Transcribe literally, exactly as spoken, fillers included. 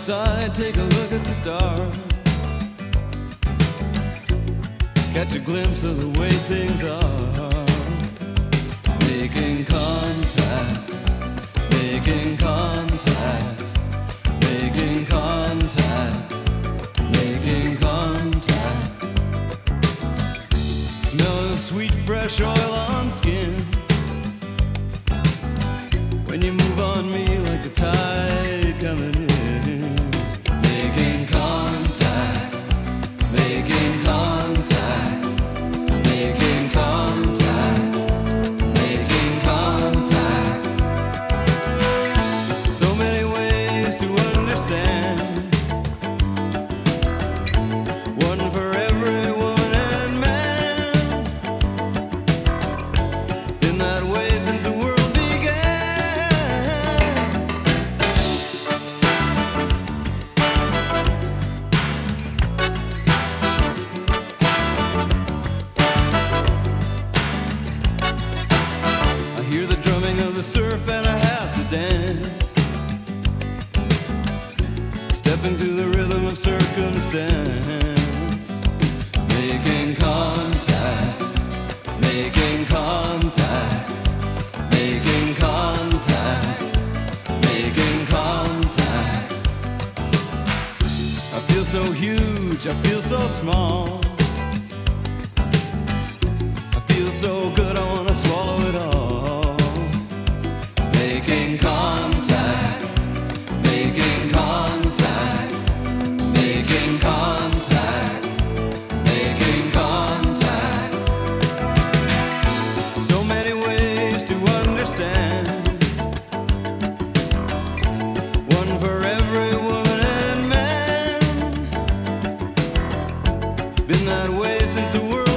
outside, take a look at the stars. Catch a glimpse of the way things are. Making contact, making contact, making contact, making contact. Smell of sweet fresh oil on skin. When you move on me like the tide coming in. Making contact, making contact, making contact, making contact. So many ways to understand. One for every woman and man. Been that way since the world. Hear the drumming of the surf and I have to dance. Step into the rhythm of circumstance. Making contact, making contact, making contact, making contact. I feel so huge, I feel so small. I feel so good, I wanna swallow it all. Making contact, making contact, making contact, making contact. So many ways to understand. One for every woman and man. Been that way since the world.